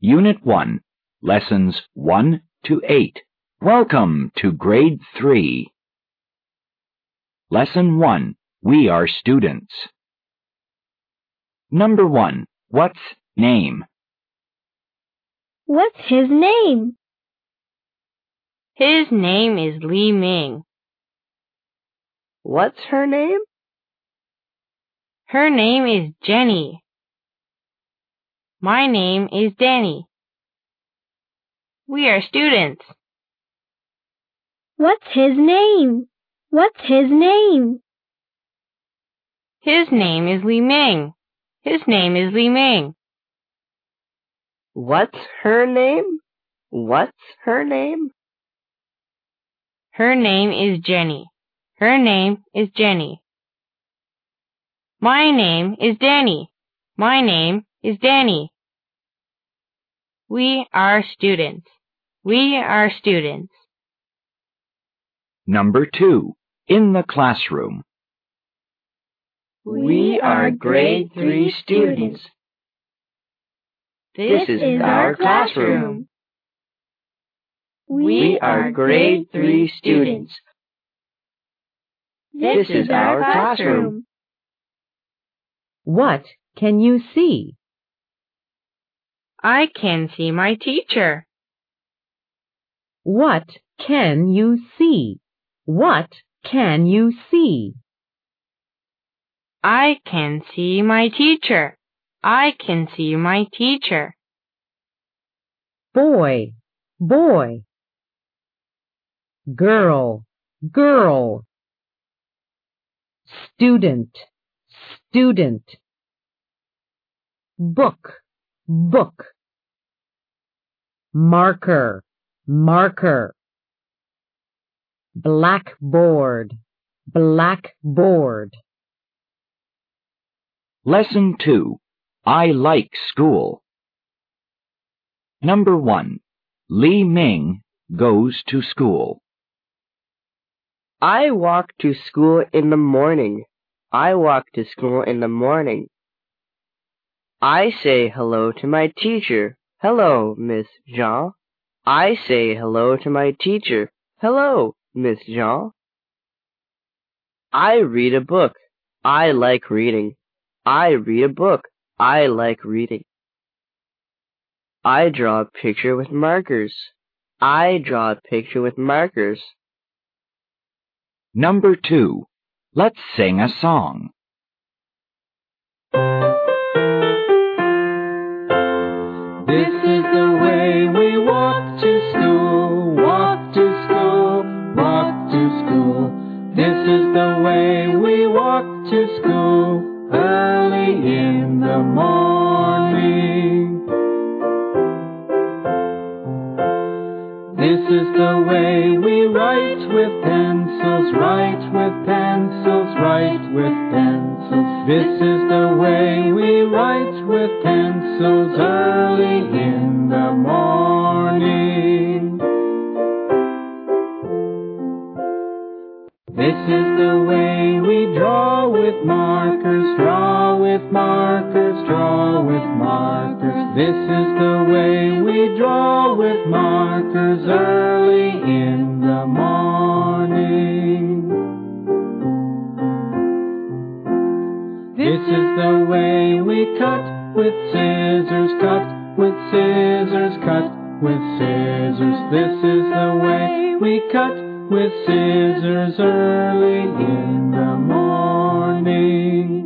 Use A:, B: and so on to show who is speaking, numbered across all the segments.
A: Unit 1, Lessons 1 to 8. Welcome to Grade 3. Lesson 1, We are students. Number 1, what's name?
B: What's his name?
C: His name is Li Ming.
D: What's her name?
C: Her name is Jenny. My name is Danny. We are students.
B: What's his name? What's his name?
C: His name is Li Ming. His name is Li Ming.
D: What's her name? What's her name?
C: Her name is Jenny. Her name is Jenny. My name is Danny. My name is Danny. We are students. We are students.
A: Number 2, in the classroom.
D: We are grade 3 students. This is our classroom. We are grade 3 students. This is our classroom.
E: What can you see?
C: I can see my teacher.
E: What can you see? What can you see?
C: I can see my teacher. I can see my teacher.
E: Boy, boy. Girl, girl. Student, student. Book, book. Marker, marker. Blackboard, blackboard.
A: Lesson 2, I like school. Number 1, Li Ming goes to school.
D: I walk to school in the morning. I walk to school in the morning. I say hello to my teacher. Hello, Miss Jean. I say hello to my teacher. Hello, Miss Jean. I read a book. I like reading. I read a book. I like reading. I draw a picture with markers. I draw a picture with markers.
A: Number 2, let's sing a song.
F: This is the way we walk to school, walk to school, walk to school. This is the way we walk to school, early in the morning. This is the way we write with pencils, write with pencils, write with pencils. This is the way we write with pencils early in the morning. This is the way we draw with markers, draw with markers, draw with markers. This is the way we draw with markers early in the morning. This is the way we cut with scissors, cut with scissors, cut with scissors. This is the way we cut with scissors early in the morning.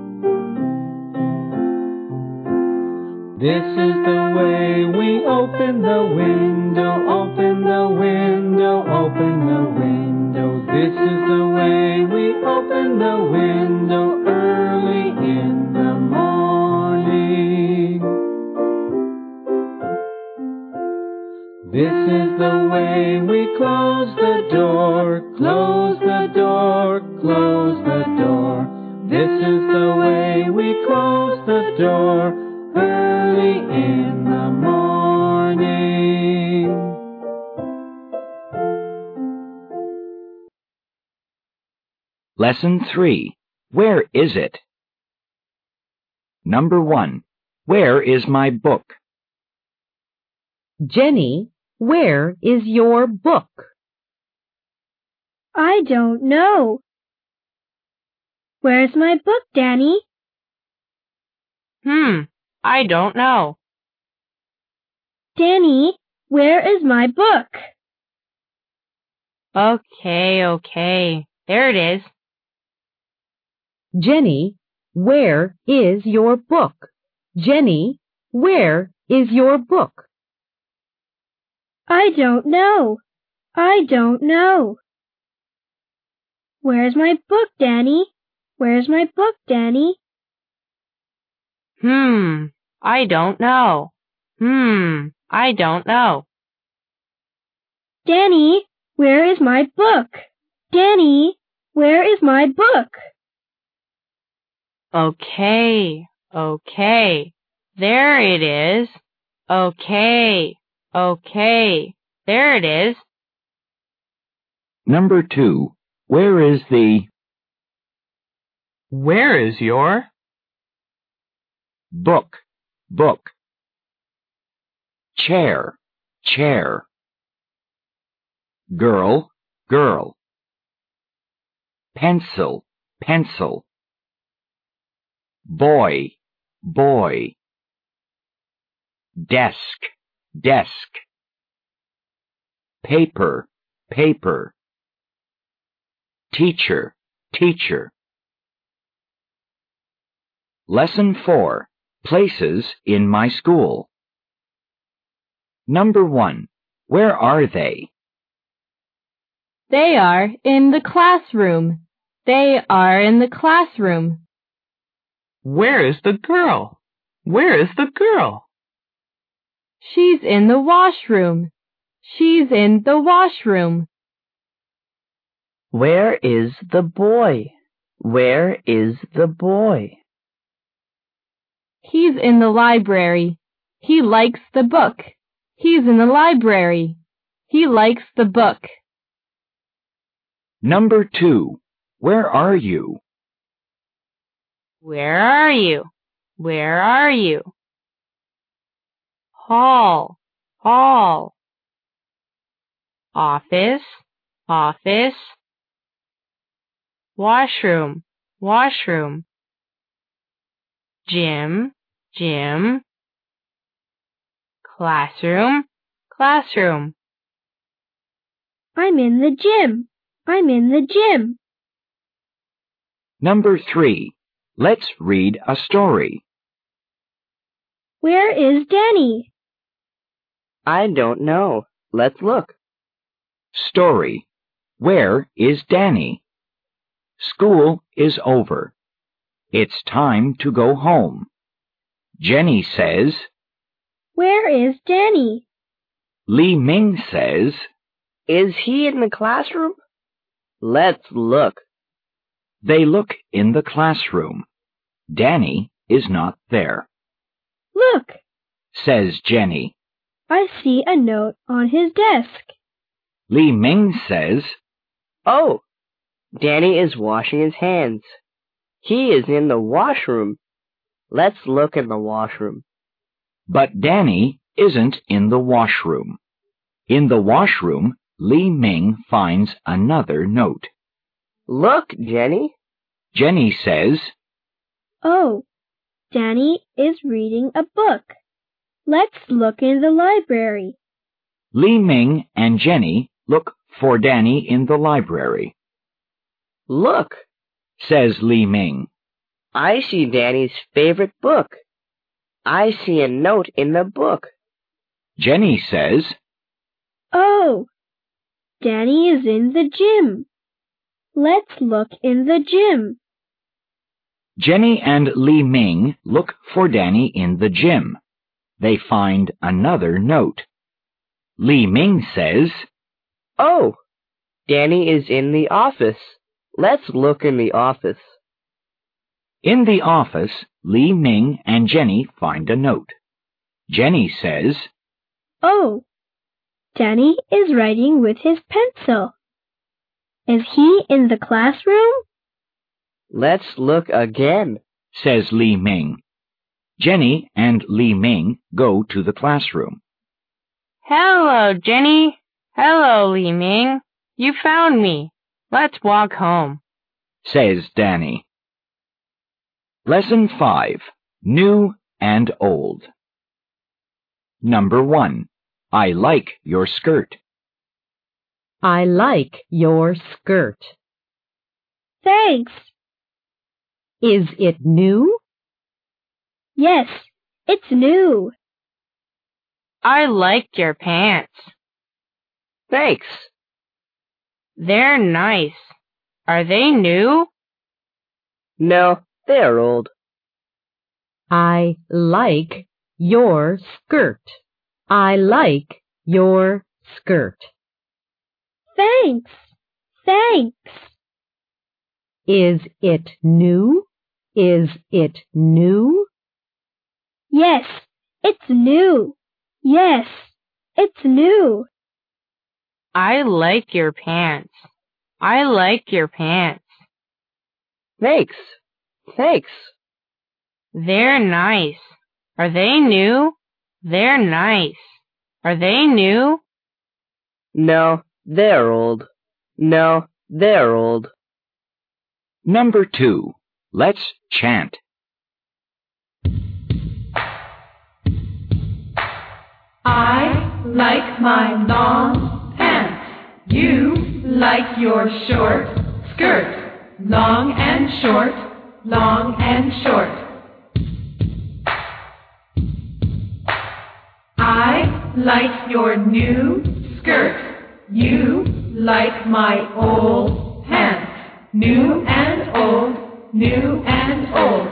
F: This is the way we open the window, open the window, open the window. This is the way we open the window early in the morning. This is the way we close the door, close the door, close the door. This is the way we close the door early in the morning.
A: Lesson 3, where is it? Number 1, where is my book?
E: Jenny, where is your book?
B: I don't know. Where's my book, Danny?
C: I don't know.
B: Danny, where is my book?
C: Okay. There it is.
E: Jenny, where is your book? Jenny, where is your book?
B: I don't know. I don't know. Where's my book, Danny? Where's my book, Danny?
C: I don't know. I don't know.
B: Danny, where is my book? Danny, where is my book?
C: Okay. There it is. Okay. There it is.
A: Number 2. Where is the...
F: Where is your
A: book? Chair. Girl. Pencil. Boy. Desk. Paper. Teacher. Lesson 4. Places in my school. Number 1. Where are they?
C: They are in the classroom. They are in the classroom.
F: Where is the girl? Where is the girl?
C: She's in the washroom. She's in the washroom.
D: Where is the boy? Where is the boy?
C: He's in the library. He likes the book. He's in the library. He likes the book.
A: Number 2. Where are you?
C: Where are you? Where are you? Hall. Office. Washroom. Gym. Classroom.
B: I'm in the gym.
A: Number 3. Let's read a story.
B: Where is Danny?
D: I don't know. Let's look.
A: Story. Where is Danny? School is over. It's time to go home. Jenny says,
B: Where is Danny?
A: Li Ming says,
D: Is he in the classroom? Let's look.
A: They look in the classroom. Danny is not there.
B: Look,
A: Says Jenny.
B: I see a note on his desk.
A: Li Ming says,
D: Oh, Danny is washing his hands. He is in the washroom. Let's look in the washroom.
A: But Danny isn't in the washroom. In the washroom, Li Ming finds another note.
D: Look, Jenny.
A: Jenny says,
B: Oh, Danny is reading a book. Let's look in the library.
A: Li Ming and Jenny look for Danny in the library.
D: Look,
A: Says Li Ming.
D: I see Danny's favorite book. I see a note in the book.
A: Jenny says,
B: Oh, Danny is in the gym. Let's look in the gym.
A: Jenny and Li Ming look for Danny in the gym. They find another note. Li Ming says,
D: Oh, Danny is in the office. Let's look in the office.
A: In the office, Li Ming and Jenny find a note. Jenny says,
B: Oh, Danny is writing with his pencil. Is he in the classroom?
D: Let's look again.
A: Says Li Ming. Jenny and Li Ming go to the classroom.
C: Hello, Jenny. Hello, Li Ming. You found me. Let's walk home,
A: says Danny. Lesson 5. New and Old. Number 1. I like your skirt.
E: I like your skirt.
B: Thanks.
E: Is it new?
B: Yes, it's new.
C: I like your pants.
D: Thanks.
C: They're nice. Are they new?
D: No, they're old.
E: I like your skirt. I like your skirt.
B: Thanks. Thanks.
E: Is it new? Is it new?
B: Yes, it's new. Yes, it's new.
C: I like your pants. I like your pants.
D: Thanks. Thanks.
C: They're nice. Are they new? They're nice. Are they new?
D: No, they're old. No, they're old.
A: Number 2. Let's chant.
G: I like my long pants. You like your short skirt. Long and short, long and short. I like your new skirt. You like my old pants. New and old, new and old.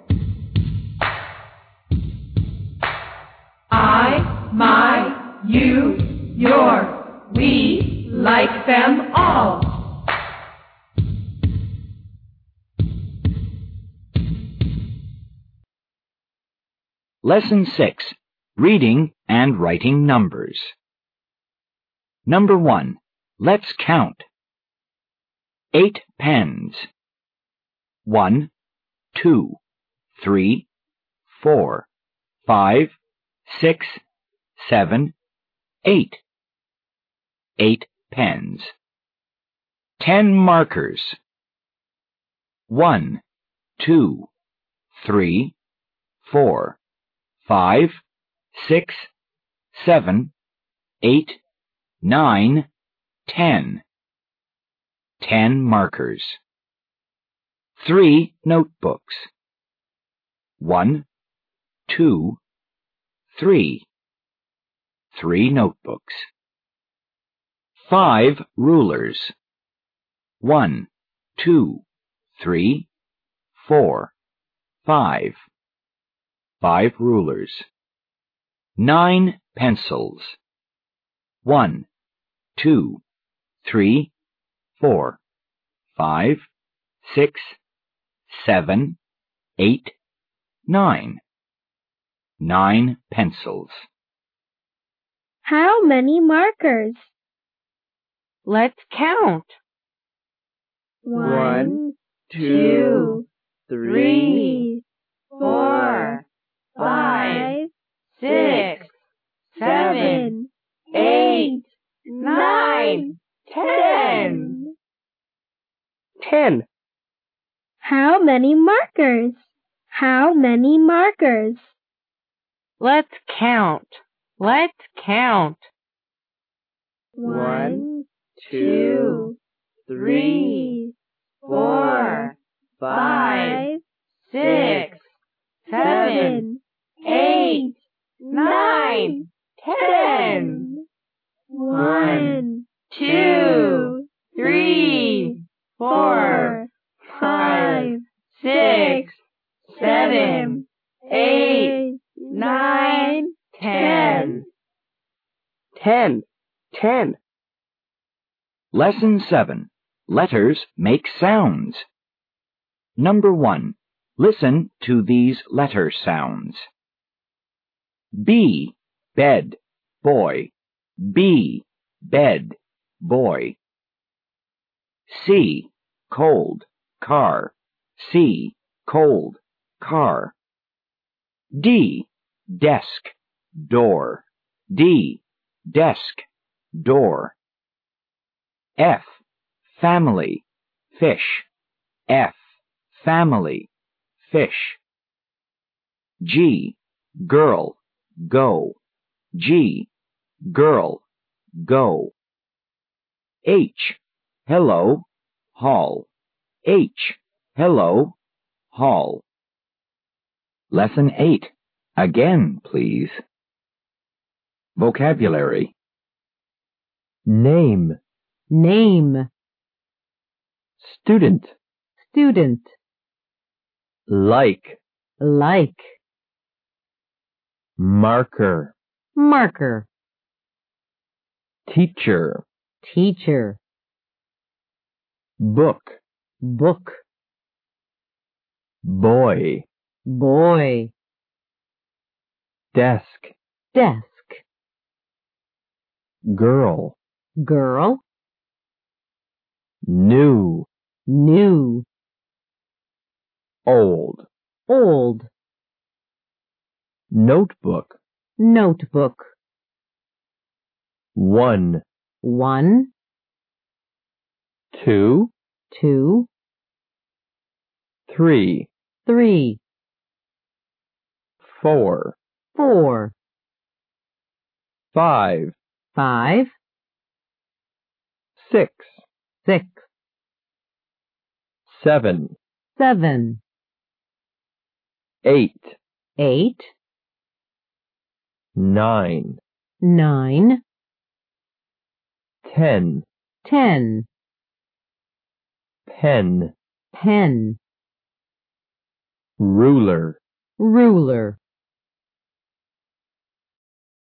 G: I, my, you, your, we like them all.
A: Lesson 6. Reading and writing numbers. Number 1. Let's count. 8 pens. 1, 2, 3, 4, 5, 6, 7, 8. 8 pens. 10 markers. 1, 2, 3, 4, 5, 6, 7, 8, 9, 10. 10 markers. 3 notebooks. 1, 2, 3. 3 notebooks. 5 rulers. 1, 2, 3, 4, 5. 5 rulers. 9 pencils. 1, 2, 3, 4, 5, 6, 7, 8, 9. 9 pencils.
B: How many markers?
C: Let's count.
D: 1, 2, 3,
C: 4, 5, 6, 7, 8, 9, 10.
D: 10.
B: How many markers? How many markers?
C: Let's count. Let's count.
B: 1,
D: 2,
B: 3,
C: 4,
B: 5,
C: 6, 7, 8, 9, 10.
B: 1,
C: 2, 3, 4, 5, 6, 7, 8, 9, 10.
D: 10. 10.
A: Lesson 7. Letters make sounds. Number 1. Listen to these letter sounds. B, bed, boy. B, bed, boy. C, cold, car. C, cold, car. D, desk, door. D, desk, door. F, family, fish. F, family, fish. G, girl, go. G, girl, go. H, hello, hall. H, hello, hall. Lesson 8. Again, please. Vocabulary.
F: Name.
E: Name.
F: Student.
E: Student.
F: Like.
E: Like.
F: Marker.
E: Marker.
F: Teacher.
E: Teacher.
F: Book.
E: Book.
F: Boy.
E: Boy.
F: Desk.
E: Desk.
F: Girl.
E: Girl.
F: New.
E: New.
F: Old.
E: Old.
F: Notebook.
E: Notebook.
F: One.
E: 1,
F: Two.
E: 2,
F: 3.
E: 3,
F: 4.
E: 4,
F: 5.
E: 5,
F: 6.
E: 6,
F: 7.
E: 7,
F: 8.
E: 8,
F: 9.
E: 9,
F: 10.
E: 10,
F: Pen.
E: pen,
F: Ruler.
E: ruler.